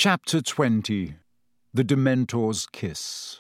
Chapter 20. The Dementor's Kiss.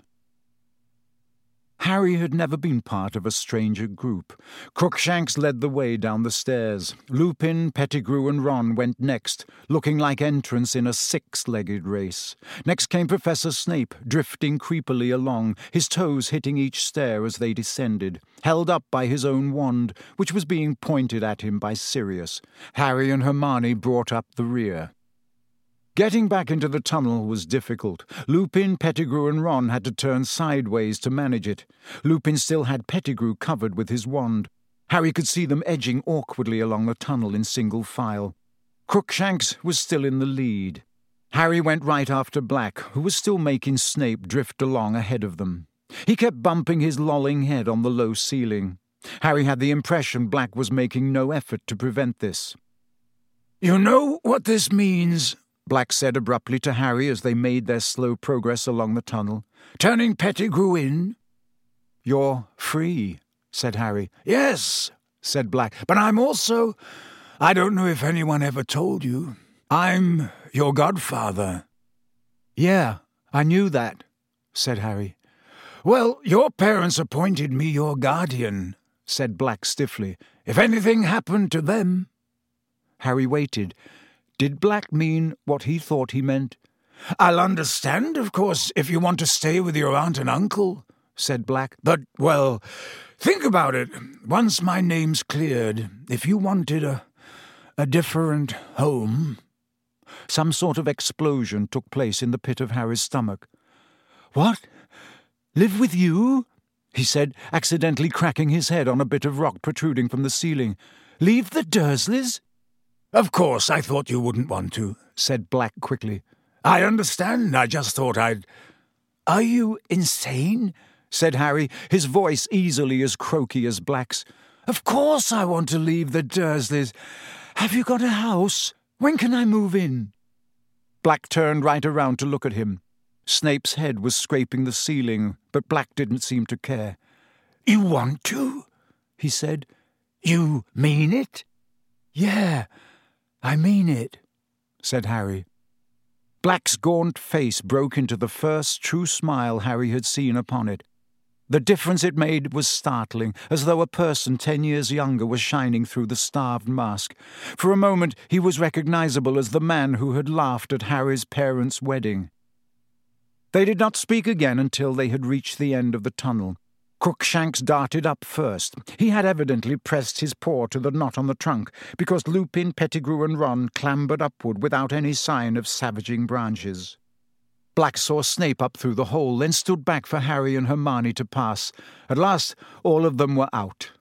Harry had never been part of a stranger group. Crookshanks led the way down the stairs. Lupin, Pettigrew and Ron went next, looking like entrants in a six-legged race. Next came Professor Snape, drifting creepily along, his toes hitting each stair as they descended, held up by his own wand, which was being pointed at him by Sirius. Harry and Hermione brought up the rear. Getting back into the tunnel was difficult. Lupin, Pettigrew and Ron had to turn sideways to manage it. Lupin still had Pettigrew covered with his wand. Harry could see them edging awkwardly along the tunnel in single file. Crookshanks was still in the lead. Harry went right after Black, who was still making Snape drift along ahead of them. He kept bumping his lolling head on the low ceiling. Harry had the impression Black was making no effort to prevent this. "You know what this means?" Black said abruptly to Harry as they made their slow progress along the tunnel. "Turning Pettigrew in?" "You're free," said Harry. "Yes," said Black, "but I'm also... I don't know if anyone ever told you. I'm your godfather." "Yeah, I knew that," said Harry. "Well, your parents appointed me your guardian," said Black stiffly. "If anything happened to them..." Harry waited. Did Black mean what he thought he meant? "I'll understand, of course, if you want to stay with your aunt and uncle," said Black. "But, well, think about it. Once my name's cleared, if you wanted a different home..." Some sort of explosion took place in the pit of Harry's stomach. "What? Live with you?" he said, accidentally cracking his head on a bit of rock protruding from the ceiling. "Leave the Dursleys?" "Of course, I thought you wouldn't want to," said Black quickly. "I understand. I just thought I'd..." "Are you insane?" said Harry, his voice easily as croaky as Black's. "Of course I want to leave the Dursleys. Have you got a house? When can I move in?" Black turned right around to look at him. Snape's head was scraping the ceiling, but Black didn't seem to care. "You want to?" he said. "You mean it?" "Yeah, I mean it," said Harry. Black's gaunt face broke into the first true smile Harry had seen upon it. The difference it made was startling, as though a person 10 years younger was shining through the starved mask. For a moment he was recognizable as the man who had laughed at Harry's parents' wedding. They did not speak again until they had reached the end of the tunnel. Crookshanks darted up first. He had evidently pressed his paw to the knot on the trunk, because Lupin, Pettigrew and Ron clambered upward without any sign of savaging branches. Black saw Snape up through the hole, then stood back for Harry and Hermione to pass. At last all of them were out.